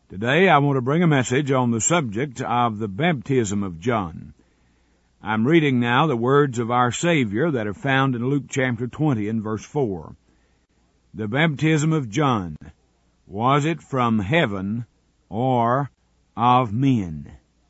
Today I want to bring a message on the subject of the baptism of John. I'm reading now the words of our Savior that are found in Luke chapter 20 and verse 4. The baptism of John, was it from heaven or of men?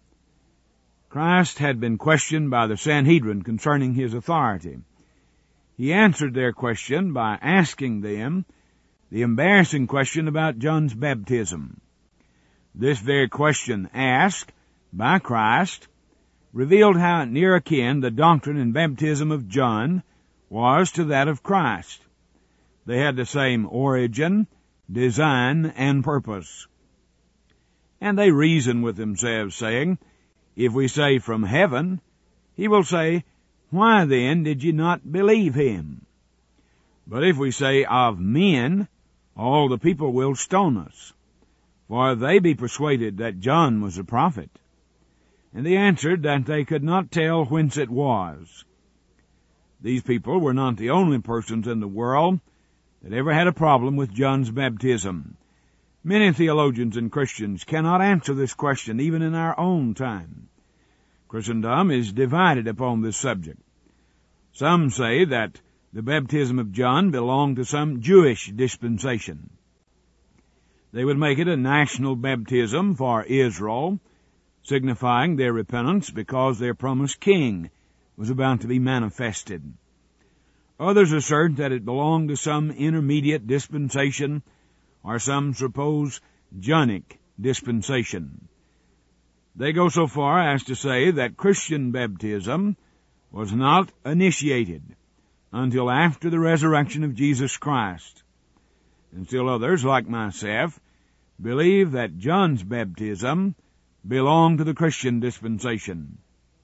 Christ had been questioned by the Sanhedrin concerning his authority. He answered their question by asking them the embarrassing question about John's baptism. This very question asked by Christ revealed how near akin the doctrine and baptism of John was to that of Christ. They had the same origin, design, and purpose. And they reason with themselves, saying, if we say from heaven, he will say, why then did ye not believe him? But if we say of men, all the people will stone us, for they be persuaded that John was a prophet. And they answered that they could not tell whence it was. These people were not the only persons in the world that ever had a problem with John's baptism. Many theologians and Christians cannot answer this question even in our own time. Christendom is divided upon this subject. Some say that the baptism of John belonged to some Jewish dispensation. They would make it a national baptism for Israel, signifying their repentance because their promised king was about to be manifested. Others assert that it belonged to some intermediate dispensation or some supposed Johnic dispensation. They go so far as to say that Christian baptism was not initiated until after the resurrection of Jesus Christ. And still others, like myself, believe that John's baptism belonged to the Christian dispensation.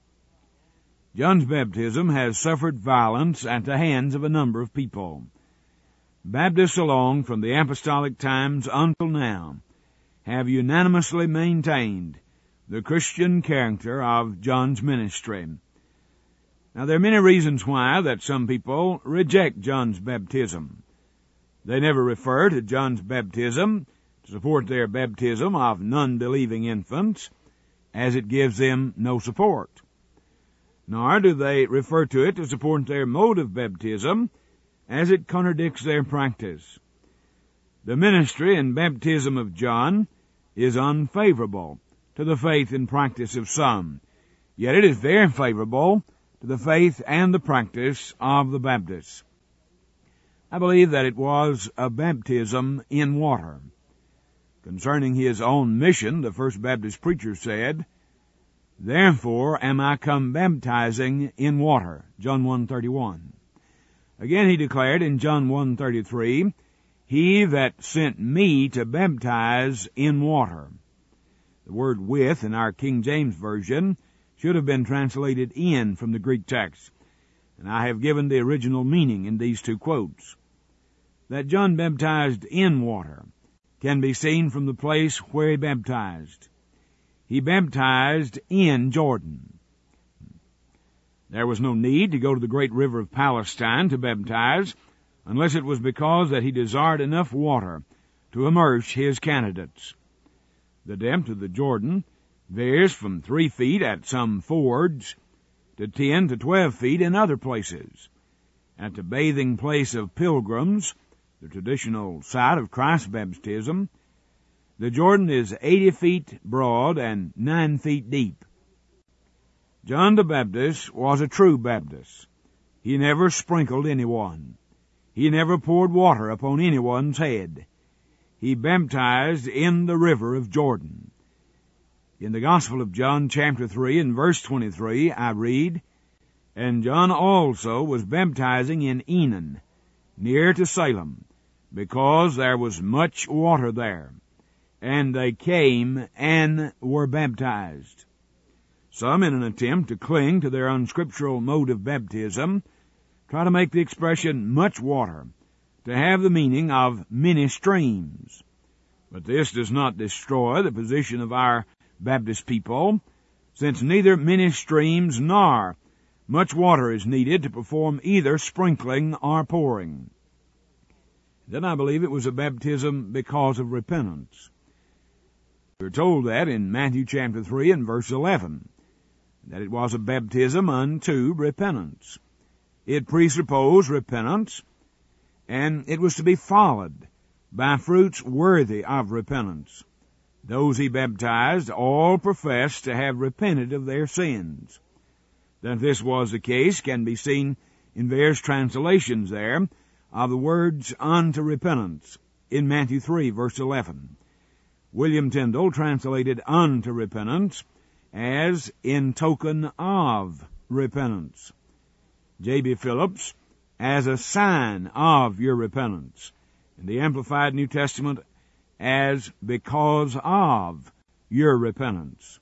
John's baptism has suffered violence at the hands of a number of people. Baptists along from the apostolic times until now have unanimously maintained the Christian character of John's ministry. Now, there are many reasons why that some people reject John's baptism. They never refer to John's baptism to support their baptism of non-believing infants, as it gives them no support. Nor do they refer to it to support their mode of baptism, as it contradicts their practice. The ministry and baptism of John is unfavorable to the faith and practice of some, yet it is very favorable to the faith and the practice of the Baptists. I believe that it was a baptism in water. Concerning his own mission, the first Baptist preacher said, therefore am I come baptizing in water, John 1:31. Again he declared in John 1:33, he that sent me to baptize in water. The word with in our King James Version should have been translated in from the Greek text, and I have given the original meaning in these two quotes. That John baptized in water can be seen from the place where he baptized. He baptized in Jordan. There was no need to go to the great river of Palestine to baptize, unless it was because that he desired enough water to immerse his candidates. The depth of the Jordan varies from 3 feet at some fords to 10 to 12 feet in other places. At the bathing place of pilgrims, the traditional site of Christ's baptism, the Jordan is 80 feet broad and 9 feet deep. John the Baptist was a true Baptist. He never sprinkled anyone. He never poured water upon anyone's head. He baptized in the river of Jordan. In the Gospel of John, chapter 3, and verse 23, I read, and John also was baptizing in Enon, near to Salem, because there was much water there. And they came and were baptized. Some, in an attempt to cling to their unscriptural mode of baptism, try to make the expression much water to have the meaning of many streams. But this does not destroy the position of our Baptist people, since neither many streams nor much water is needed to perform either sprinkling or pouring. Then I believe it was a baptism because of repentance. We're told that in Matthew chapter 3 and verse 11, that it was a baptism unto repentance. It presupposed repentance, and it was to be followed by fruits worthy of repentance. Those he baptized all professed to have repented of their sins. That this was the case can be seen in various translations there of the words unto repentance in Matthew 3 verse 11. William Tyndale translated unto repentance as in token of repentance. J.B. Phillips as a sign of your repentance. And the Amplified New Testament as because of your repentance.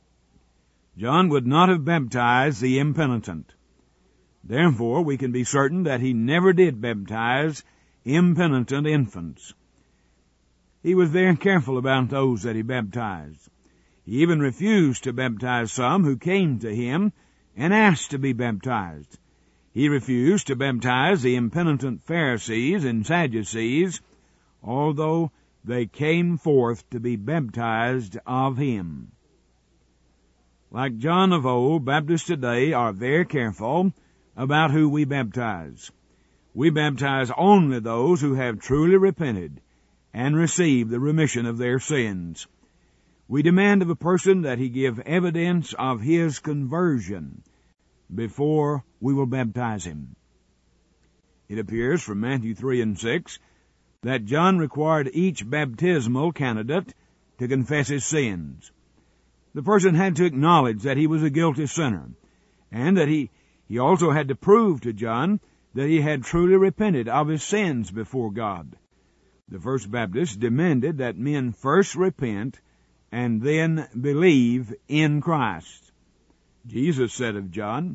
John would not have baptized the impenitent. Therefore, we can be certain that he never did baptize impenitent infants. He was very careful about those that he baptized. He even refused to baptize some who came to him and asked to be baptized. He refused to baptize the impenitent Pharisees and Sadducees, although they came forth to be baptized of him. Like John of old, Baptists today are very careful about who we baptize. We baptize only those who have truly repented and received the remission of their sins. We demand of a person that he give evidence of his conversion before we will baptize him. It appears from Matthew 3 and 6 that John required each baptismal candidate to confess his sins. The person had to acknowledge that he was a guilty sinner, and that he also had to prove to John that he had truly repented of his sins before God. The first Baptists demanded that men first repent and then believe in Christ. Jesus said of John,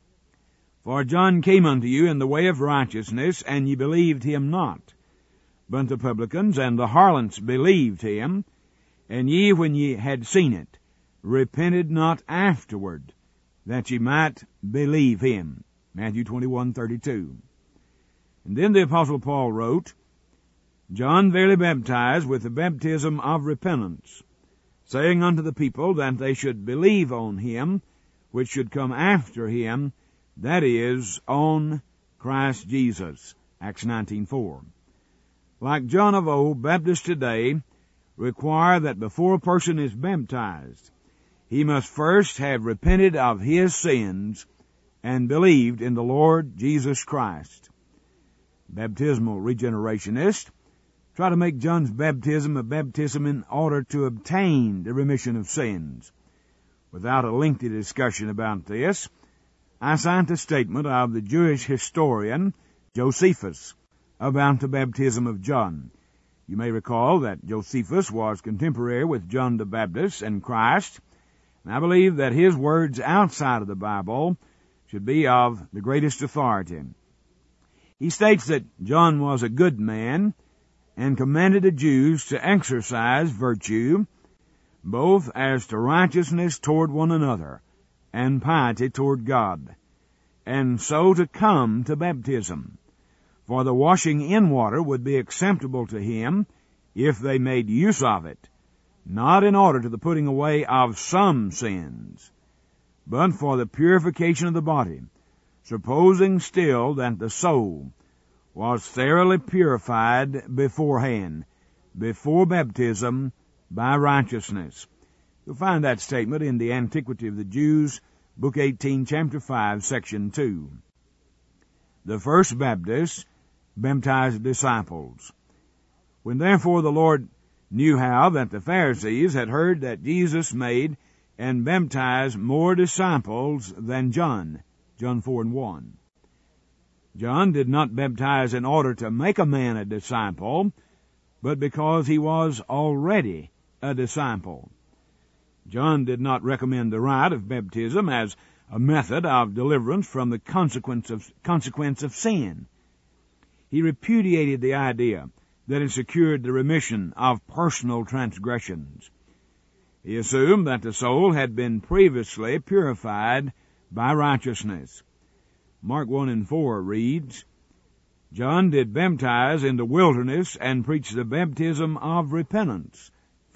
For John came unto you in the way of righteousness, and ye believed him not. But the publicans and the harlots believed him, and ye, when ye had seen it, repented not afterward, that ye might believe him. Matthew 21:32. And then the Apostle Paul wrote, John verily baptized with the baptism of repentance, saying unto the people that they should believe on him, which should come after him, that is, on Christ Jesus. Acts 19:4. Like John of old, Baptists today require that before a person is baptized, he must first have repented of his sins and believed in the Lord Jesus Christ. Baptismal regenerationists try to make John's baptism a baptism in order to obtain the remission of sins. Without a lengthy discussion about this, I cite the statement of the Jewish historian Josephus about the baptism of John. You may recall that Josephus was contemporary with John the Baptist and Christ, and I believe that his words outside of the Bible should be of the greatest authority. He states that John was a good man and commanded the Jews to exercise virtue, both as to righteousness toward one another and piety toward God, and so to come to baptism. For the washing in water would be acceptable to him if they made use of it, not in order to the putting away of some sins, but for the purification of the body, supposing still that the soul was thoroughly purified beforehand, before baptism, by righteousness. You'll find that statement in the Antiquity of the Jews, Book 18, Chapter 5, Section 2. The first Baptists baptized disciples. When therefore the Lord knew how that the Pharisees had heard that Jesus made and baptized more disciples than John, John 4 and 1. John did not baptize in order to make a man a disciple, but because he was already a disciple. John did not recommend the rite of baptism as a method of deliverance from the consequence of sin. He repudiated the idea that it secured the remission of personal transgressions. He assumed that the soul had been previously purified by righteousness. Mark 1 and 4 reads, John did baptize in the wilderness and preach the baptism of repentance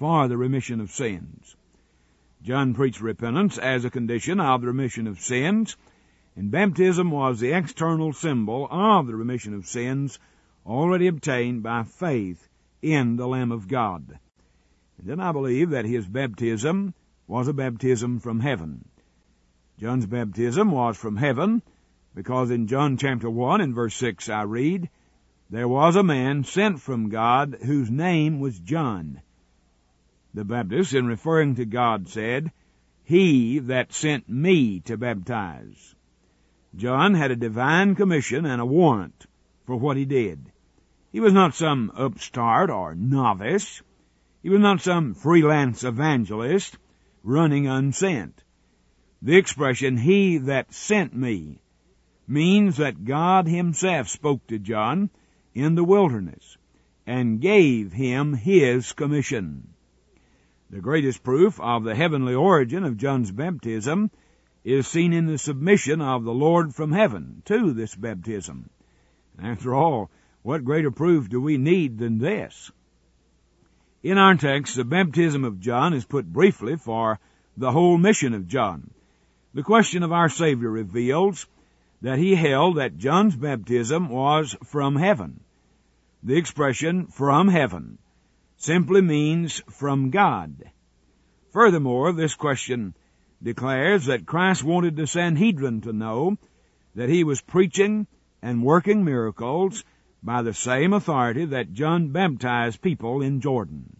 for the remission of sins. John preached repentance as a condition of the remission of sins, and baptism was the external symbol of the remission of sins already obtained by faith in the Lamb of God. And then I believe that his baptism was a baptism from heaven. John's baptism was from heaven because in John chapter 1 and verse 6 I read, "There was a man sent from God whose name was John." The Baptist, in referring to God, said, "He that sent me to baptize." John had a divine commission and a warrant for what he did. He was not some upstart or novice. He was not some freelance evangelist running unsent. The expression, "He that sent me," means that God himself spoke to John in the wilderness and gave him his commission. The greatest proof of the heavenly origin of John's baptism is seen in the submission of the Lord from heaven to this baptism. After all, what greater proof do we need than this? In our text, the baptism of John is put briefly for the whole mission of John. The question of our Savior reveals that he held that John's baptism was from heaven. The expression "from heaven" simply means from God. Furthermore, this question declares that Christ wanted the Sanhedrin to know that he was preaching and working miracles by the same authority that John baptized people in Jordan.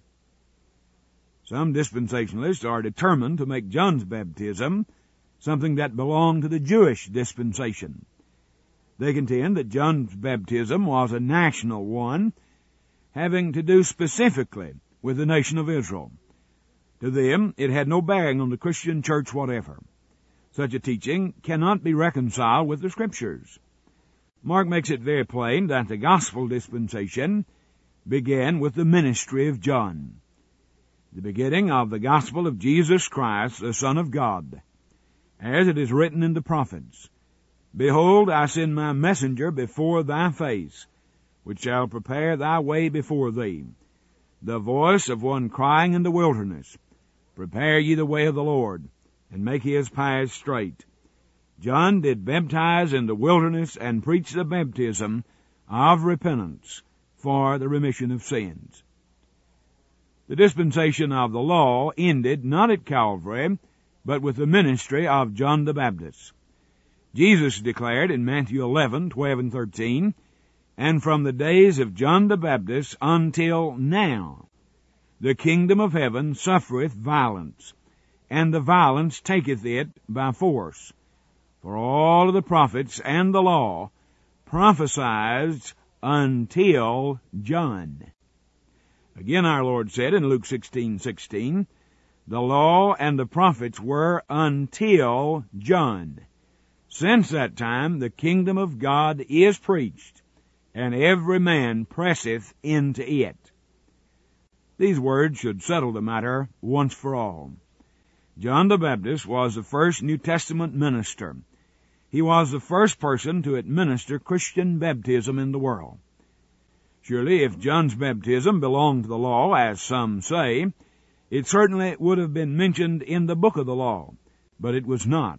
Some dispensationalists are determined to make John's baptism something that belonged to the Jewish dispensation. They contend that John's baptism was a national one, having to do specifically with the nation of Israel. To them, it had no bearing on the Christian church whatever. Such a teaching cannot be reconciled with the Scriptures. Mark makes it very plain that the gospel dispensation began with the ministry of John, the beginning of the gospel of Jesus Christ, the Son of God, as it is written in the prophets, "Behold, I send my messenger before thy face, which shall prepare thy way before thee. The voice of one crying in the wilderness, Prepare ye the way of the Lord, and make his paths straight." John did baptize in the wilderness and preach the baptism of repentance for the remission of sins. The dispensation of the law ended not at Calvary, but with the ministry of John the Baptist. Jesus declared in Matthew 11:12 and 13, "And from the days of John the Baptist until now, the kingdom of heaven suffereth violence, and the violence taketh it by force. For all of the prophets and the law prophesied until John." Again our Lord said in Luke 16:16, "The law and the prophets were until John. Since that time the kingdom of God is preached, and every man presseth into it." These words should settle the matter once for all. John the Baptist was the first New Testament minister. He was the first person to administer Christian baptism in the world. Surely, if John's baptism belonged to the law, as some say, it certainly would have been mentioned in the book of the law, but it was not.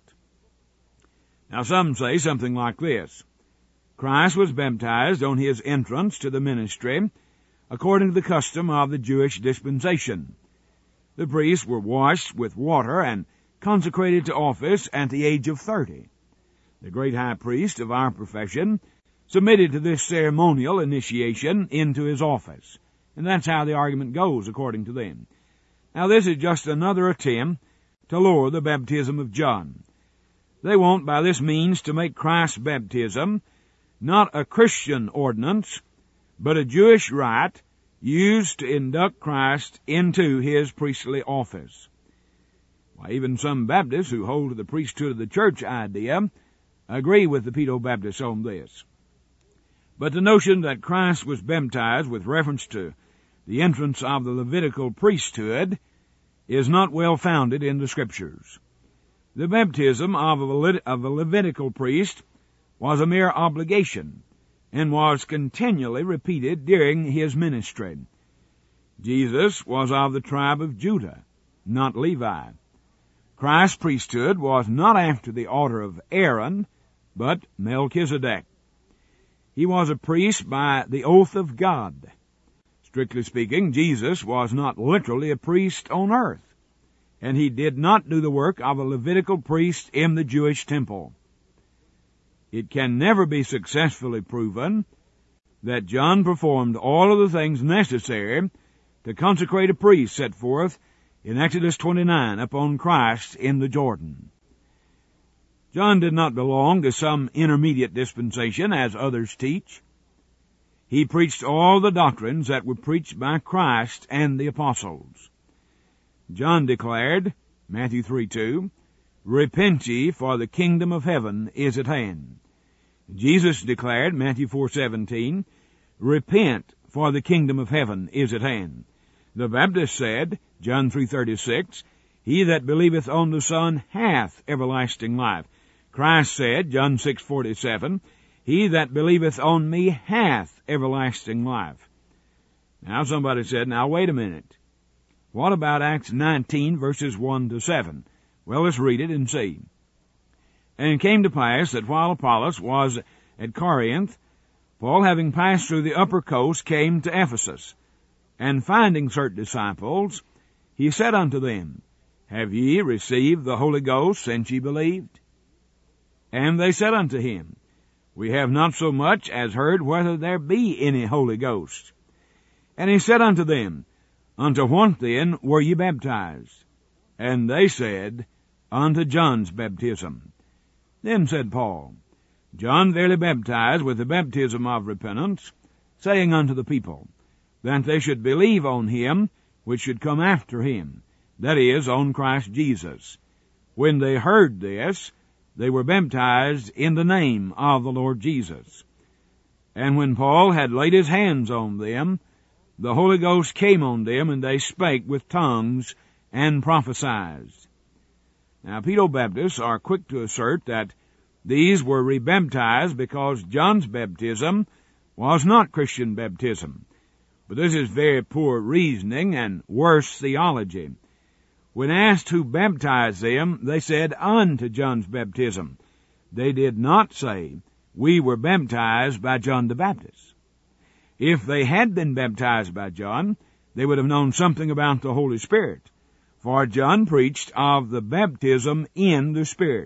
Now some say something like this: Christ was baptized on his entrance to the ministry according to the custom of the Jewish dispensation. The priests were washed with water and consecrated to office at the age of 30. The great high priest of our profession submitted to this ceremonial initiation into his office, and that's how the argument goes according to them. Now this is just another attempt to lower the baptism of John. They want by this means to make Christ's baptism not a Christian ordinance, but a Jewish rite used to induct Christ into his priestly office. Why, even some Baptists who hold to the priesthood of the church idea agree with the Pedo-Baptists on this. But the notion that Christ was baptized with reference to the entrance of the Levitical priesthood is not well founded in the Scriptures. The baptism of a Levitical priest was a mere obligation and was continually repeated during his ministry. Jesus was of the tribe of Judah, not Levi. Christ's priesthood was not after the order of Aaron, but Melchizedek. He was a priest by the oath of God. Strictly speaking, Jesus was not literally a priest on earth, and he did not do the work of a Levitical priest in the Jewish temple. It can never be successfully proven that John performed all of the things necessary to consecrate a priest set forth in Exodus 29 upon Christ in the Jordan. John did not belong to some intermediate dispensation as others teach. He preached all the doctrines that were preached by Christ and the apostles. John declared, Matthew 3:2, "Repent ye, for the kingdom of heaven is at hand." Jesus declared, Matthew 4:17, "Repent, for the kingdom of heaven is at hand." The Baptist said, John 3:36, "He that believeth on the Son hath everlasting life." Christ said, John 6:47, "He that believeth on me hath everlasting life." Now somebody said, now wait a minute. What about Acts 19 verses 1 to 7? Well, let's read it and see. "And it came to pass that while Apollos was at Corinth, Paul, having passed through the upper coast, came to Ephesus. And finding certain disciples, he said unto them, Have ye received the Holy Ghost since ye believed? And they said unto him, We have not so much as heard whether there be any Holy Ghost. And he said unto them, Unto what then were ye baptized? And they said, Unto John's baptism. Then said Paul, John verily baptized with the baptism of repentance, saying unto the people, that they should believe on him which should come after him, that is, on Christ Jesus. When they heard this, they were baptized in the name of the Lord Jesus. And when Paul had laid his hands on them, the Holy Ghost came on them, and they spake with tongues and prophesied. Now, Pedo-Baptists are quick to assert that these were rebaptized because John's baptism was not Christian baptism. But this is very poor reasoning and worse theology. When asked who baptized them, they said, Unto John's baptism. They did not say, We were baptized by John the Baptist. If they had been baptized by John, they would have known something about the Holy Spirit, for John preached of the baptism in the Spirit.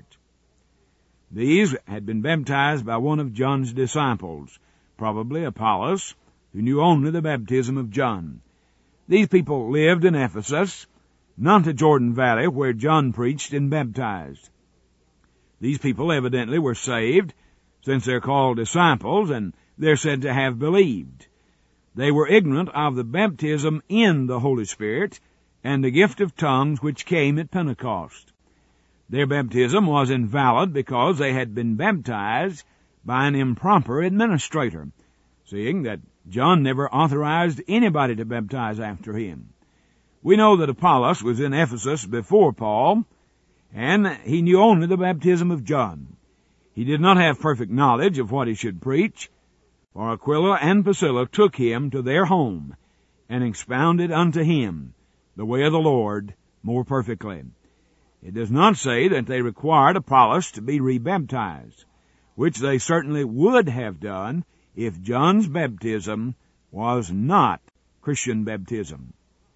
These had been baptized by one of John's disciples, probably Apollos, who knew only the baptism of John. These people lived in Ephesus, not the Jordan Valley where John preached and baptized. These people evidently were saved, since they're called disciples, and they're said to have believed. They were ignorant of the baptism in the Holy Spirit and the gift of tongues which came at Pentecost. Their baptism was invalid because they had been baptized by an improper administrator, seeing that John never authorized anybody to baptize after him. We know that Apollos was in Ephesus before Paul, and he knew only the baptism of John. He did not have perfect knowledge of what he should preach, for Aquila and Priscilla took him to their home and expounded unto him the way of the Lord more perfectly. It does not say that they required Apollos to be rebaptized, which they certainly would have done if John's baptism was not Christian baptism.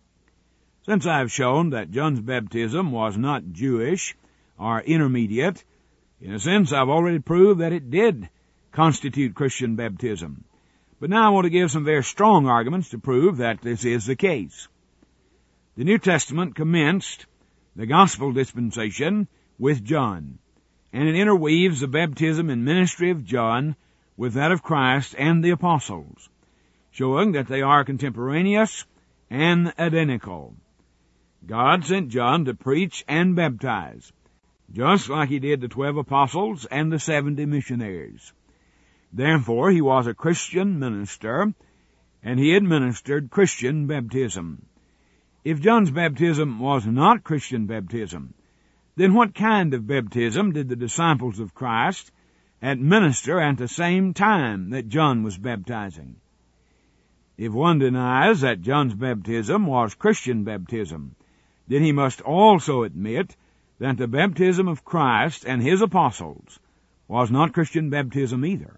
Since I have shown that John's baptism was not Jewish or intermediate, in a sense I've already proved that it did constitute Christian baptism. But now I want to give some very strong arguments to prove that this is the case. The New Testament commenced the gospel dispensation with John, and it interweaves the baptism and ministry of John with that of Christ and the apostles, showing that they are contemporaneous and identical. God sent John to preach and baptize, just like he did the 12 apostles and the 70 missionaries. Therefore, he was a Christian minister, and he administered Christian baptism. If John's baptism was not Christian baptism, then what kind of baptism did the disciples of Christ administer at the same time that John was baptizing? If one denies that John's baptism was Christian baptism, then he must also admit that the baptism of Christ and his apostles was not Christian baptism either.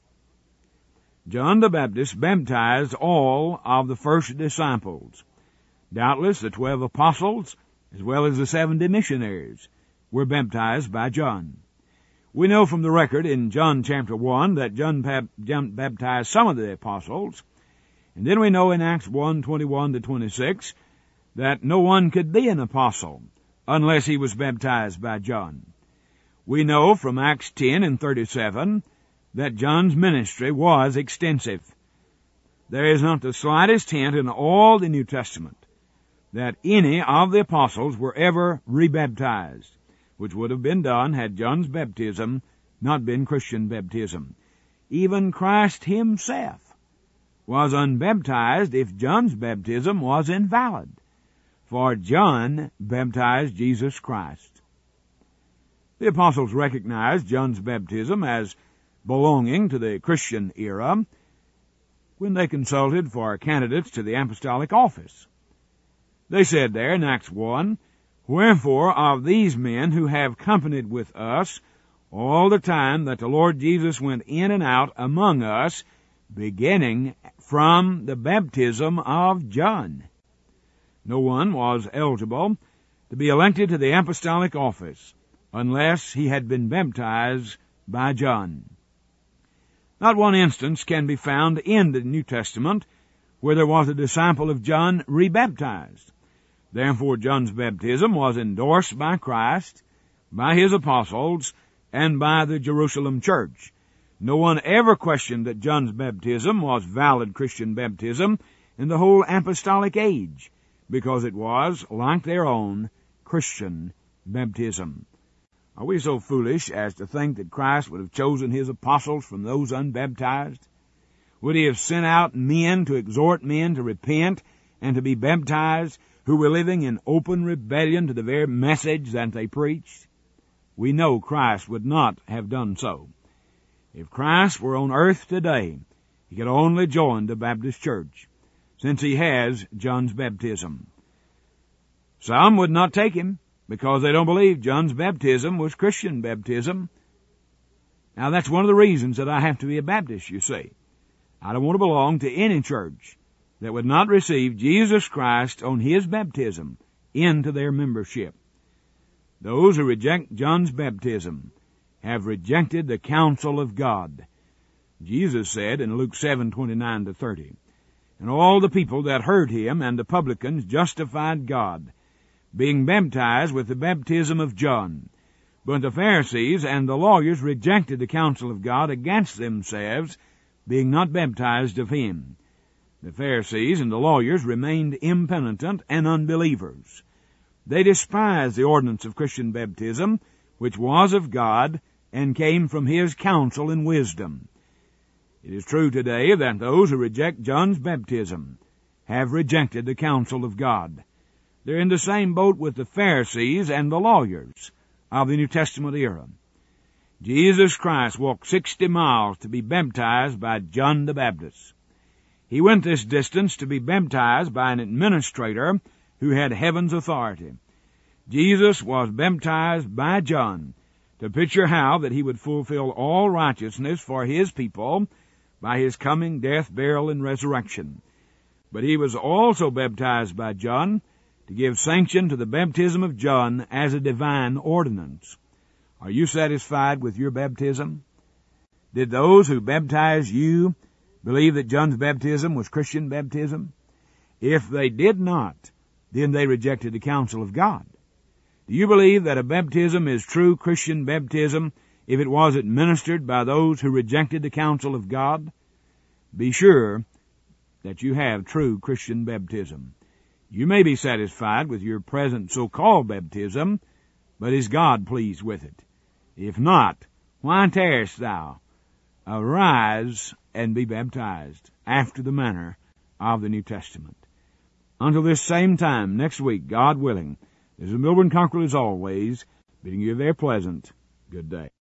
John the Baptist baptized all of the first disciples. Doubtless the 12 apostles, as well as the 70 missionaries, were baptized by John. We know from the record in John chapter 1 that John baptized some of the apostles, and then we know in Acts 1:21-26 that no one could be an apostle unless he was baptized by John. We know from Acts 10:37 that John's ministry was extensive. There is not the slightest hint in all the New Testament that any of the apostles were ever rebaptized, which would have been done had John's baptism not been Christian baptism. Even Christ himself was unbaptized if John's baptism was invalid, for John baptized Jesus Christ. The apostles recognized John's baptism as belonging to the Christian era when they consulted for candidates to the apostolic office. They said there in Acts 1, "Wherefore of these men who have companied with us all the time that the Lord Jesus went in and out among us, beginning from the baptism of John." No one was eligible to be elected to the apostolic office unless he had been baptized by John. Not one instance can be found in the New Testament where there was a disciple of John rebaptized. Therefore, John's baptism was endorsed by Christ, by his apostles, and by the Jerusalem church. No one ever questioned that John's baptism was valid Christian baptism in the whole apostolic age, because it was, like their own, Christian baptism. Are we so foolish as to think that Christ would have chosen his apostles from those unbaptized? Would he have sent out men to exhort men to repent and to be baptized who were living in open rebellion to the very message that they preached? We know Christ would not have done so. If Christ were on earth today, he could only join the Baptist church, since he has John's baptism. Some would not take him because they don't believe John's baptism was Christian baptism. Now that's one of the reasons that I have to be a Baptist, you see. I don't want to belong to any church that would not receive Jesus Christ on his baptism into their membership. Those who reject John's baptism have rejected the counsel of God. Jesus said in Luke 7:29-30, "And all the people that heard him and the publicans justified God, being baptized with the baptism of John. But the Pharisees and the lawyers rejected the counsel of God against themselves, being not baptized of him." The Pharisees and the lawyers remained impenitent and unbelievers. They despised the ordinance of Christian baptism, which was of God and came from his counsel and wisdom. It is true today that those who reject John's baptism have rejected the counsel of God. They're in the same boat with the Pharisees and the lawyers of the New Testament era. Jesus Christ walked 60 miles to be baptized by John the Baptist. He went this distance to be baptized by an administrator who had heaven's authority. Jesus was baptized by John to picture how that he would fulfill all righteousness for his people by his coming, death, burial, and resurrection. But he was also baptized by John to give sanction to the baptism of John as a divine ordinance. Are you satisfied with your baptism? Did those who baptized you believe that John's baptism was Christian baptism? If they did not, then they rejected the counsel of God. Do you believe that a baptism is true Christian baptism if it was administered by those who rejected the counsel of God? Be sure that you have true Christian baptism. You may be satisfied with your present so-called baptism, but is God pleased with it? If not, why tarriest thou? Arise and be baptized after the manner of the New Testament. Until this same time next week, God willing, this is Milburn Cockrell as always, bidding you a very pleasant good day.